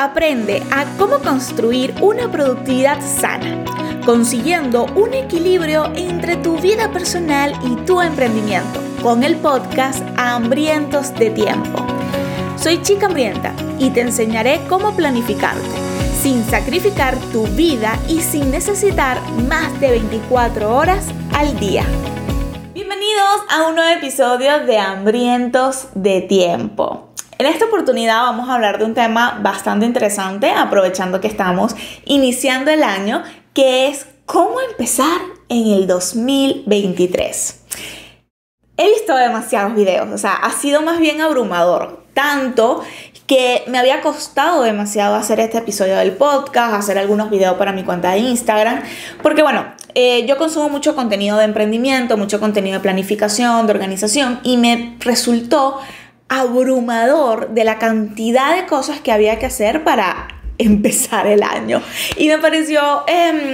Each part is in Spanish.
aprende a cómo construir una productividad sana, consiguiendo un equilibrio entre tu vida personal y tu emprendimiento con el podcast Hambrientos de Tiempo. Soy Chica Hambrienta y te enseñaré cómo planificarte sin sacrificar tu vida y sin necesitar más de 24 horas al día. Bienvenidos a un nuevo episodio de Hambrientos de Tiempo. En esta oportunidad vamos a hablar de un tema bastante interesante, aprovechando que estamos iniciando el año, que es cómo empezar en el 2023. He visto demasiados videos, ha sido más bien abrumador, tanto que me había costado demasiado hacer este episodio del podcast, hacer algunos videos para mi cuenta de Instagram, porque yo consumo mucho contenido de emprendimiento, mucho contenido de planificación, de organización, y me resultó abrumador de la cantidad de cosas que había que hacer para empezar el año. Y me pareció,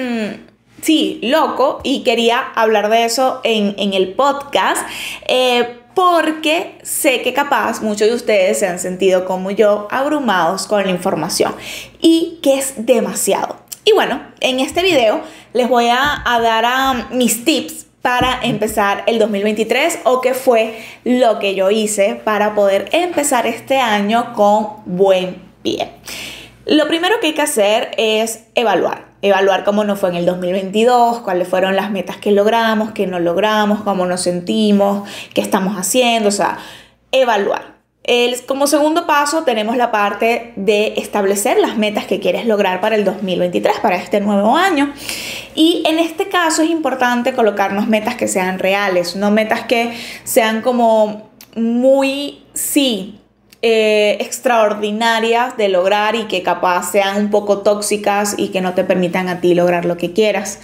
loco, y quería hablar de eso en el podcast, porque sé que capaz muchos de ustedes se han sentido como yo abrumados con la información y que es demasiado. Y bueno, en este video les voy a dar mis tips para empezar el 2023 o qué fue lo que yo hice para poder empezar este año con buen pie. Lo primero que hay que hacer es evaluar cómo nos fue en el 2022, cuáles fueron las metas que logramos, qué no logramos, cómo nos sentimos, qué estamos haciendo, evaluar. Como segundo paso tenemos la parte de establecer las metas que quieres lograr para el 2023, para este nuevo año. Y en este caso es importante colocarnos metas que sean reales, no metas que sean como muy, extraordinarias de lograr y que capaz sean un poco tóxicas y que no te permitan a ti lograr lo que quieras.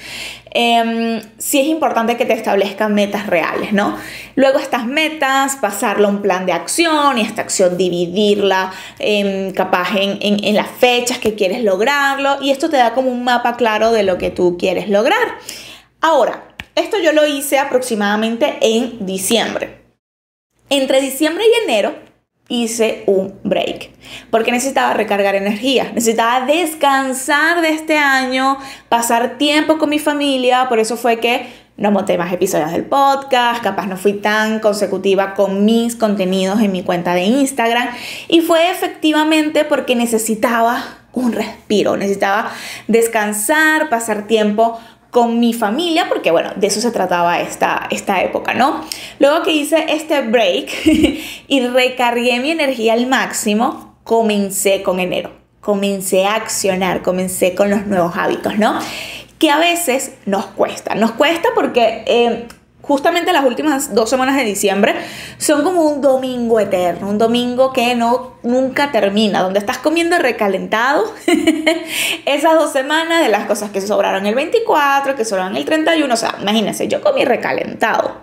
Sí es importante que te establezcan metas reales, ¿no? Luego estas metas, pasarlo a un plan de acción y esta acción dividirla capaz en las fechas que quieres lograrlo, y esto te da como un mapa claro de lo que tú quieres lograr. Ahora, esto yo lo hice aproximadamente en diciembre. Entre diciembre y enero hice un break porque necesitaba recargar energía, necesitaba descansar de este año, pasar tiempo con mi familia. Por eso fue que no monté más episodios del podcast, capaz no fui tan consecutiva con mis contenidos en mi cuenta de Instagram, y fue efectivamente porque necesitaba un respiro, necesitaba descansar, pasar tiempo con mi familia, porque de eso se trataba esta época, ¿no? Luego que hice este break y recargué mi energía al máximo, comencé con enero. Comencé a accionar, comencé con los nuevos hábitos, ¿no? Que a veces nos cuesta porque justamente las últimas 2 semanas de diciembre son como un domingo eterno, un domingo que nunca termina, donde estás comiendo recalentado esas 2 semanas de las cosas que se sobraron el 24, que sobraron el 31, imagínense, yo comí recalentado.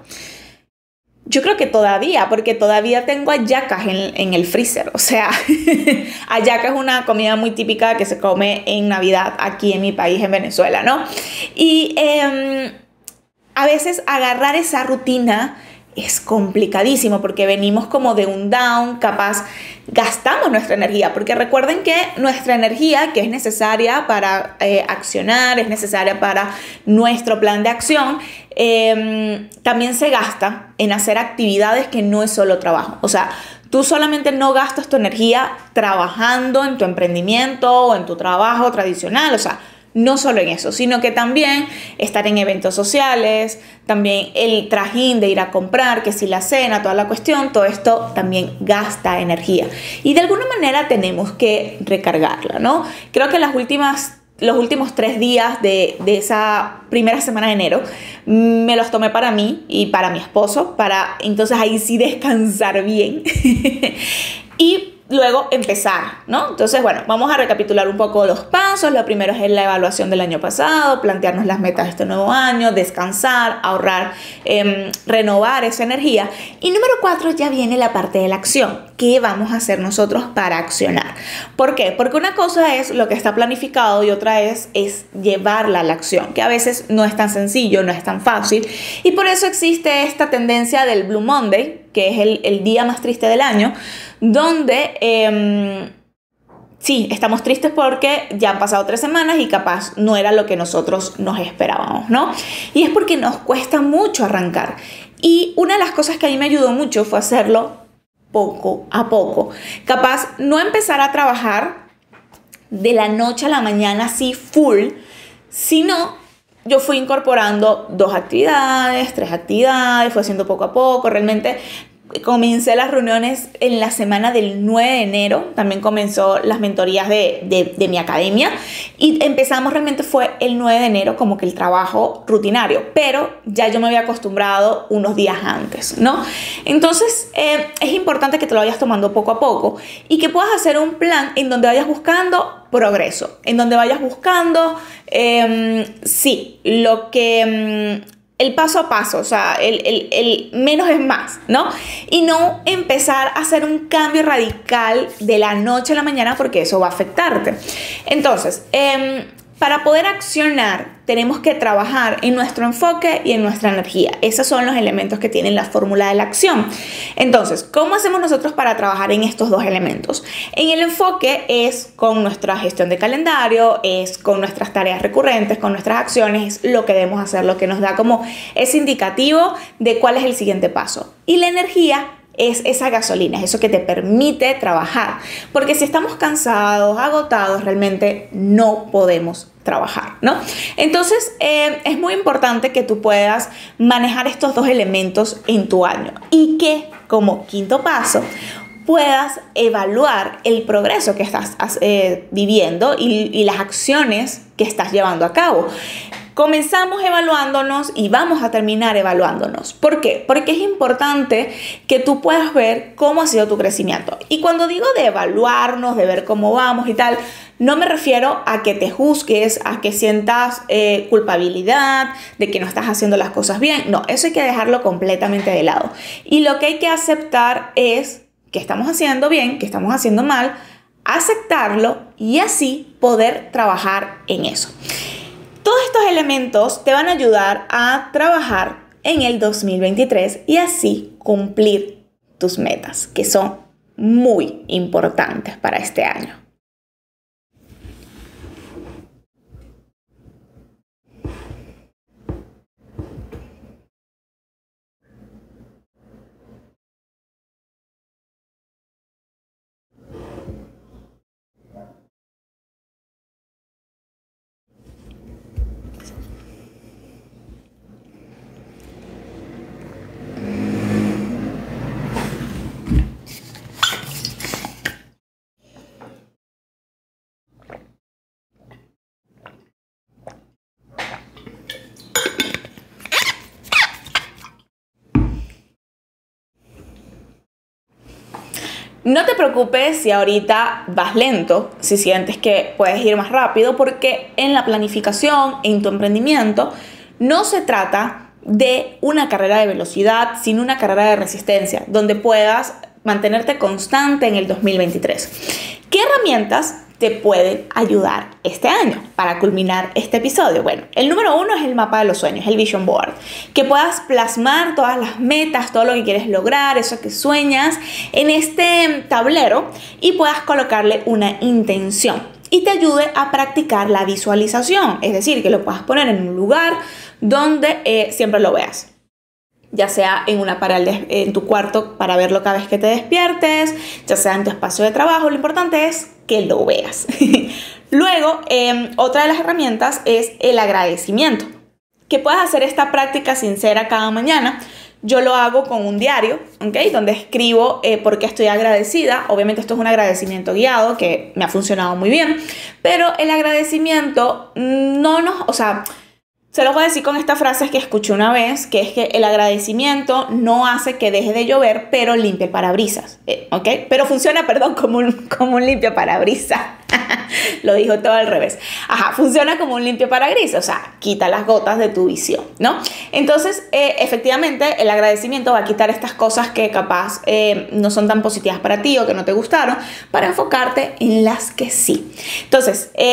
Yo creo que porque todavía tengo hallacas en el freezer, hallaca es una comida muy típica que se come en Navidad aquí en mi país, en Venezuela, ¿no? Y a veces agarrar esa rutina es complicadísimo porque venimos como de un down, capaz gastamos nuestra energía, porque recuerden que nuestra energía, que es necesaria para accionar, es necesaria para nuestro plan de acción, también se gasta en hacer actividades que no es solo trabajo. Tú solamente no gastas tu energía trabajando en tu emprendimiento o en tu trabajo tradicional, no solo en eso, sino que también estar en eventos sociales, también el trajín de ir a comprar, que si la cena, toda la cuestión, todo esto también gasta energía. Y de alguna manera tenemos que recargarla, ¿no? Creo que los últimos 3 días de esa primera semana de enero me los tomé para mí y para mi esposo, para entonces ahí sí descansar bien. Y luego empezar, ¿no? Entonces, vamos a recapitular un poco los pasos. Lo primero es la evaluación del año pasado, plantearnos las metas de este nuevo año, descansar, ahorrar, renovar esa energía. Y número 4 ya viene la parte de la acción. ¿Qué vamos a hacer nosotros para accionar? ¿Por qué? Porque una cosa es lo que está planificado y otra es llevarla a la acción, que a veces no es tan sencillo, no es tan fácil. Y por eso existe esta tendencia del Blue Monday, que es el día más triste del año, donde sí, estamos tristes porque ya han pasado 3 semanas y capaz no era lo que nosotros nos esperábamos, ¿no? Y es porque nos cuesta mucho arrancar. Y una de las cosas que a mí me ayudó mucho fue hacerlo poco a poco. Capaz no empezar a trabajar de la noche a la mañana así full, sino yo fui incorporando 2 actividades, 3 actividades, fui haciendo poco a poco. Realmente comencé las reuniones en la semana del 9 de enero, también comenzó las mentorías de mi academia y empezamos realmente fue el 9 de enero como que el trabajo rutinario, pero ya yo me había acostumbrado unos días antes, ¿no? Entonces es importante que te lo vayas tomando poco a poco y que puedas hacer un plan en donde vayas buscando progreso, en donde vayas buscando, el paso a paso, o sea, el menos es más, ¿no? Y no empezar a hacer un cambio radical de la noche a la mañana porque eso va a afectarte. Entonces, para poder accionar, tenemos que trabajar en nuestro enfoque y en nuestra energía. Esos son los elementos que tienen la fórmula de la acción. Entonces, ¿cómo hacemos nosotros para trabajar en estos 2 elementos? En el enfoque es con nuestra gestión de calendario, es con nuestras tareas recurrentes, con nuestras acciones, es lo que debemos hacer, lo que nos da como ese indicativo de cuál es el siguiente paso. Y la energía es esa gasolina, es eso que te permite trabajar. Porque si estamos cansados, agotados, realmente no podemos trabajar, ¿no? Entonces, es muy importante que tú puedas manejar estos 2 elementos en tu año y que, como quinto paso, puedas evaluar el progreso que estás viviendo y las acciones que estás llevando a cabo. Comenzamos evaluándonos y vamos a terminar evaluándonos. ¿Por qué? Porque es importante que tú puedas ver cómo ha sido tu crecimiento. Y cuando digo de evaluarnos, de ver cómo vamos y tal, no me refiero a que te juzgues, a que sientas culpabilidad de que no estás haciendo las cosas bien. No, eso hay que dejarlo completamente de lado. Y lo que hay que aceptar es que estamos haciendo bien, que estamos haciendo mal, aceptarlo y así poder trabajar en eso. Todos estos elementos te van a ayudar a trabajar en el 2023 y así cumplir tus metas, que son muy importantes para este año. No te preocupes si ahorita vas lento, si sientes que puedes ir más rápido, porque en la planificación, en tu emprendimiento, no se trata de una carrera de velocidad, sino una carrera de resistencia, donde puedas mantenerte constante en el 2023. ¿Qué herramientas te pueden ayudar este año para culminar este episodio? Bueno, el número 1 es el mapa de los sueños, el Vision Board. Que puedas plasmar todas las metas, todo lo que quieres lograr, eso que sueñas en este tablero y puedas colocarle una intención y te ayude a practicar la visualización. Es decir, que lo puedas poner en un lugar donde siempre lo veas. Ya sea en una pared en tu cuarto para verlo cada vez que te despiertes, ya sea en tu espacio de trabajo, lo importante es que lo veas. Luego, otra de las herramientas es el agradecimiento. Que puedas hacer esta práctica sincera cada mañana. Yo lo hago con un diario, ¿okay? Donde escribo por qué estoy agradecida. Obviamente esto es un agradecimiento guiado que me ha funcionado muy bien, pero el agradecimiento se los voy a decir con esta frase que escuché una vez, que es que el agradecimiento no hace que deje de llover, pero limpia el parabrisas, ¿ok? Pero funciona, como un limpio parabrisas. Lo dijo todo al revés. Funciona como un limpio parabrisas, o sea, quita las gotas de tu visión, ¿no? Entonces, efectivamente, el agradecimiento va a quitar estas cosas que capaz no son tan positivas para ti o que no te gustaron, para enfocarte en las que sí. Entonces,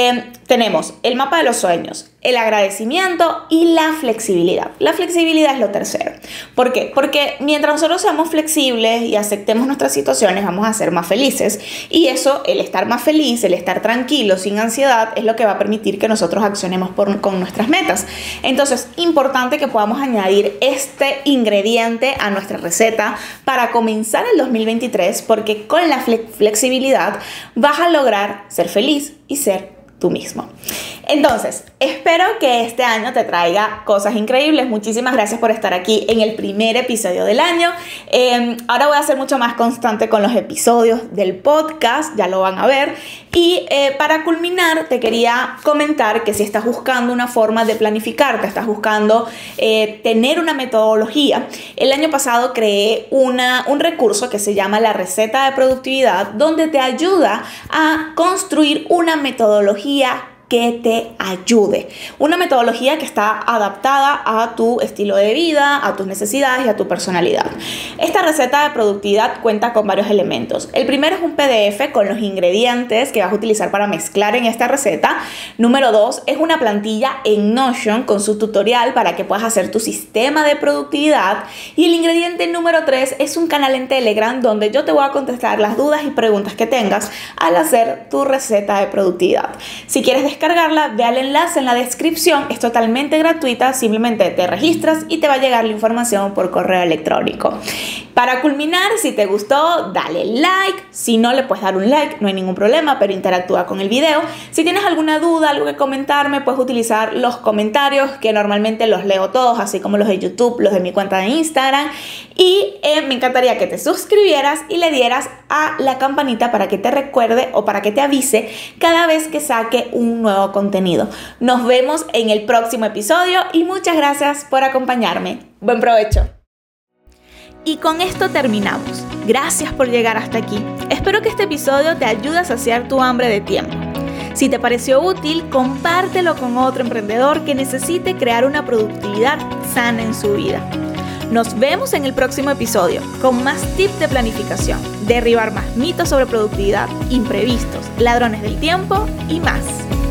tenemos el mapa de los sueños, el agradecimiento y la flexibilidad. La flexibilidad es lo tercero. ¿Por qué? Porque mientras nosotros seamos flexibles y aceptemos nuestras situaciones, vamos a ser más felices. Y eso, el estar más feliz, el estar tranquilo, sin ansiedad, es lo que va a permitir que nosotros accionemos con nuestras metas. Entonces, importante que podamos añadir este ingrediente a nuestra receta para comenzar el 2023, porque con la flexibilidad vas a lograr ser feliz y ser tú mismo. Entonces, espero que este año te traiga cosas increíbles. Muchísimas gracias por estar aquí en el primer episodio del año. Ahora voy a ser mucho más constante con los episodios del podcast, ya lo van a ver. Y para culminar, te quería comentar que si estás buscando una forma de planificarte, estás buscando tener una metodología, el año pasado creé un recurso que se llama la receta de productividad, donde te ayuda a construir una metodología que te ayude. Una metodología que está adaptada a tu estilo de vida, a tus necesidades y a tu personalidad. Esta receta de productividad cuenta con varios elementos. El primero es un PDF con los ingredientes que vas a utilizar para mezclar en esta receta. Número 2 es una plantilla en Notion con su tutorial para que puedas hacer tu sistema de productividad. Y el ingrediente número 3 es un canal en Telegram donde yo te voy a contestar las dudas y preguntas que tengas al hacer tu receta de productividad. Si quieres descargarla, ve al enlace en la descripción, es totalmente gratuita, simplemente te registras y te va a llegar la información por correo electrónico. Para culminar, si te gustó, dale like, si no le puedes dar un like, no hay ningún problema, pero interactúa con el video. Si tienes alguna duda, algo que comentarme, puedes utilizar los comentarios, que normalmente los leo todos, así como los de YouTube, los de mi cuenta de Instagram. Y me encantaría que te suscribieras y le dieras a la campanita para que te recuerde o para que te avise cada vez que saque un nuevo contenido. Nos vemos en el próximo episodio y muchas gracias por acompañarme. Buen provecho. Y con esto terminamos. Gracias por llegar hasta aquí. Espero que este episodio te ayude a saciar tu hambre de tiempo. Si te pareció útil, compártelo con otro emprendedor que necesite crear una productividad sana en su vida. Nos vemos en el próximo episodio con más tips de planificación, derribar más mitos sobre productividad, imprevistos, ladrones del tiempo y más.